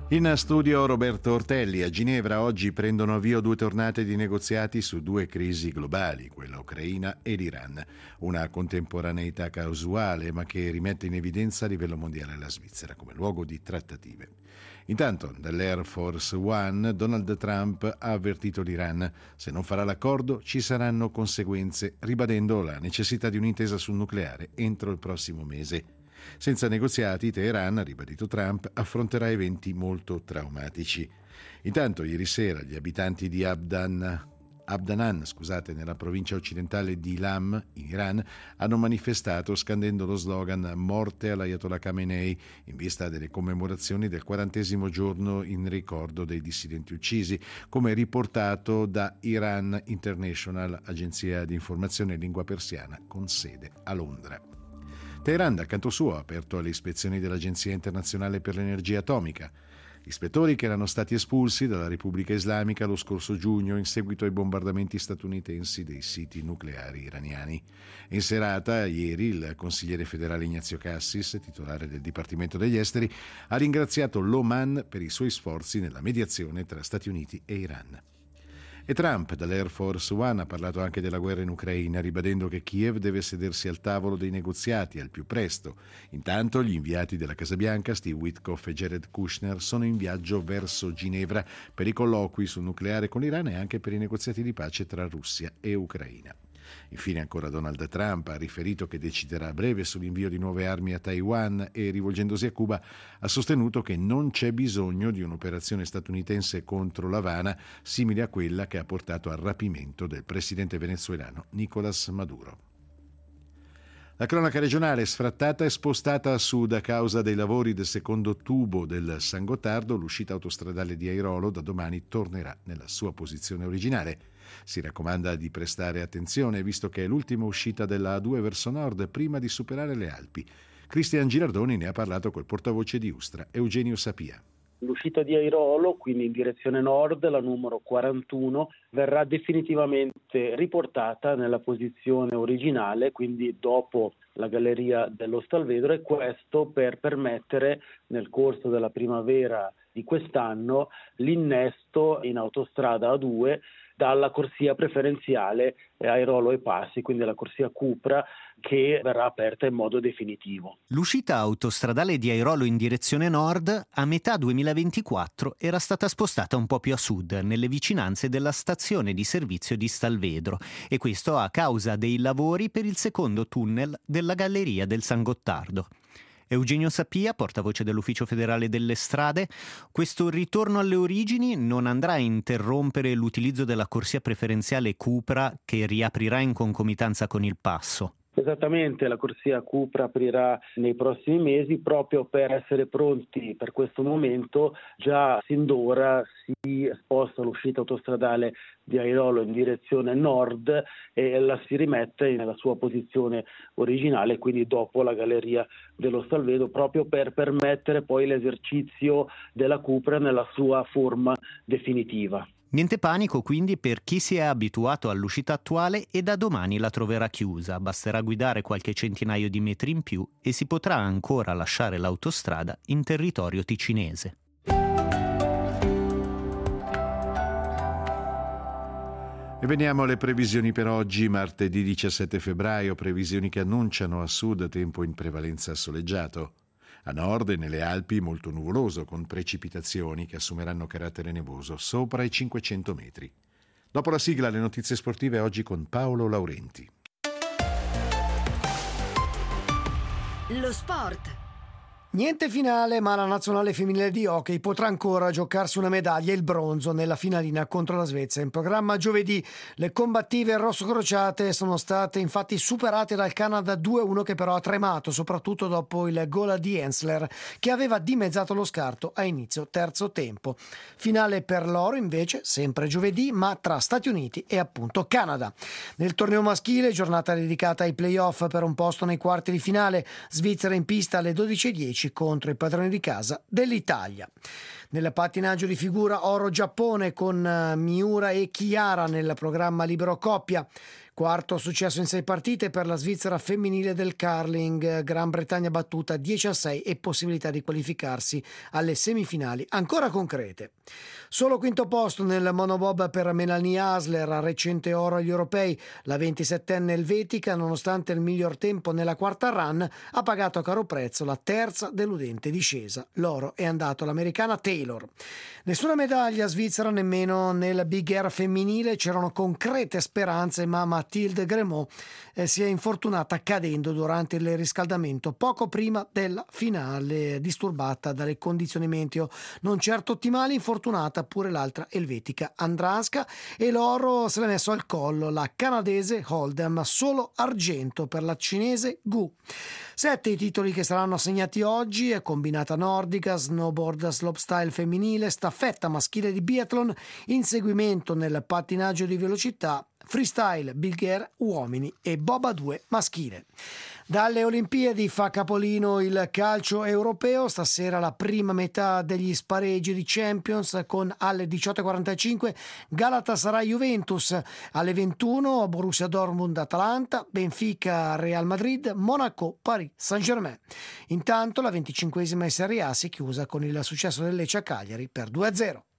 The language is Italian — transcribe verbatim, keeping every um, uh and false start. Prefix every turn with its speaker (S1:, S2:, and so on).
S1: In studio Roberto Ortelli. A Ginevra oggi prendono avvio due tornate di negoziati su due crisi globali, quella ucraina e l'Iran. Una contemporaneità casuale, ma che rimette in evidenza a livello mondiale la Svizzera come luogo di trattative. Intanto, dall'Air Force One, Donald Trump ha avvertito l'Iran: se non farà l'accordo ci saranno conseguenze, ribadendo la necessità di un'intesa sul nucleare entro il prossimo mese. Senza negoziati, Teheran, ha ribadito Trump, affronterà eventi molto traumatici. Intanto, ieri sera, gli abitanti di Abdan, Abdanan, scusate, nella provincia occidentale di Ilam, in Iran, hanno manifestato scandendo lo slogan "Morte all'Ayatollah Khamenei", in vista delle commemorazioni del quarantesimo giorno in ricordo dei dissidenti uccisi, come riportato da Iran International, agenzia di informazione in lingua persiana con sede a Londra. Teheran, dal canto suo, ha aperto alle ispezioni dell'Agenzia internazionale per l'energia atomica. Ispettori che erano stati espulsi dalla Repubblica Islamica lo scorso giugno in seguito ai bombardamenti statunitensi dei siti nucleari iraniani. In serata, ieri, il consigliere federale Ignazio Cassis, titolare del Dipartimento degli Esteri, ha ringraziato l'Oman per i suoi sforzi nella mediazione tra Stati Uniti e Iran. E Trump, dall'Air Force One, ha parlato anche della guerra in Ucraina, ribadendo che Kiev deve sedersi al tavolo dei negoziati al più presto. Intanto gli inviati della Casa Bianca, Steve Witkoff e Jared Kushner, sono in viaggio verso Ginevra per i colloqui sul nucleare con l'Iran e anche per i negoziati di pace tra Russia e Ucraina. Infine ancora Donald Trump ha riferito che deciderà a breve sull'invio di nuove armi a Taiwan e, rivolgendosi a Cuba, ha sostenuto che non c'è bisogno di un'operazione statunitense contro l'Havana simile a quella che ha portato al rapimento del presidente venezuelano Nicolás Maduro. La cronaca regionale: sfrattata e spostata a sud a causa dei lavori del secondo tubo del San Gottardo, l'uscita autostradale di Airolo da domani tornerà nella sua posizione originale. Si raccomanda di prestare attenzione, visto che è l'ultima uscita della A due verso nord prima di superare le Alpi. Cristian Girardoni ne ha parlato col portavoce di Ustra, Eugenio Sapia.
S2: L'uscita di Airolo, quindi in direzione nord, la numero quarantuno, verrà definitivamente riportata nella posizione originale, quindi dopo la galleria dello Stalvedro, e questo per permettere nel corso della primavera di quest'anno l'innesto in autostrada A due dalla corsia preferenziale Airolo e Passi, quindi la corsia Cupra, che verrà aperta in modo definitivo.
S3: L'uscita autostradale di Airolo in direzione nord a metà duemilaventiquattro era stata spostata un po' più a sud, nelle vicinanze della stazione di servizio di Stalvedro, e questo a causa dei lavori per il secondo tunnel della galleria del San Gottardo. Eugenio Sapia, portavoce dell'Ufficio federale delle strade: questo ritorno alle origini non andrà a interrompere l'utilizzo della corsia preferenziale Cupra, che riaprirà in concomitanza con il passo?
S2: Esattamente, la corsia Cupra aprirà nei prossimi mesi proprio per essere pronti per questo momento. Già sin d'ora si sposta l'uscita autostradale di Airolo in direzione nord e la si rimette nella sua posizione originale, quindi dopo la galleria dello Stalvedo, proprio per permettere poi l'esercizio della Cupra nella sua forma definitiva.
S3: Niente panico quindi per chi si è abituato all'uscita attuale e da domani la troverà chiusa. Basterà guidare qualche centinaio di metri in più e si potrà ancora lasciare l'autostrada in territorio ticinese.
S1: E veniamo alle previsioni per oggi, martedì diciassette febbraio, previsioni che annunciano a sud tempo in prevalenza soleggiato. A nord e nelle Alpi molto nuvoloso, con precipitazioni che assumeranno carattere nevoso sopra i cinquecento metri. Dopo la sigla, le notizie sportive oggi con Paolo Laurenti.
S4: Lo sport.
S5: Niente finale, ma la nazionale femminile di hockey potrà ancora giocarsi una medaglia, il bronzo, nella finalina contro la Svezia. In programma giovedì le combattive rossocrociate sono state infatti superate dal Canada due a uno, che però ha tremato soprattutto dopo il gol di Hensler, che aveva dimezzato lo scarto a inizio terzo tempo. Finale per loro invece sempre giovedì, ma tra Stati Uniti e appunto Canada. Nel torneo maschile, giornata dedicata ai playoff per un posto nei quarti di finale, Svizzera in pista alle dodici e dieci contro i padroni di casa dell'Italia. Nel pattinaggio di figura oro Giappone con Miura e Chiara nel programma libero coppia. Quarto successo in sei partite per la Svizzera femminile del curling, Gran Bretagna battuta dieci a sei e possibilità di qualificarsi alle semifinali ancora concrete. Solo quinto posto nel monobob per Melanie Hasler, recente oro agli europei. La ventisettenne elvetica, nonostante il miglior tempo nella quarta run, ha pagato a caro prezzo la terza deludente discesa. L'oro è andato all'americana Taylor. Nessuna medaglia svizzera nemmeno nel Big Air femminile, c'erano concrete speranze, ma Mathilde Gremaud eh, si è infortunata cadendo durante il riscaldamento poco prima della finale, disturbata dalle condizioni meteo non certo ottimali. Infortunata pure l'altra elvetica Andranska, e l'oro se l'è messo al collo la canadese Hold'em, solo argento per la cinese Gu. Sette i titoli che saranno assegnati oggi: è combinata nordica, snowboard slopestyle femminile, staffetta maschile di biathlon, inseguimento nel pattinaggio di velocità, freestyle, big air uomini e bob a due maschile. Dalle Olimpiadi fa capolino il calcio europeo. Stasera la prima metà degli spareggi di Champions, con alle diciotto e quarantacinque Galatasaray Juventus, alle ventuno Borussia Dortmund Atalanta, Benfica Real Madrid, Monaco Paris Saint-Germain. Intanto la venticinquesima Serie A si è chiusa con il successo del Lecce a Cagliari per due a zero.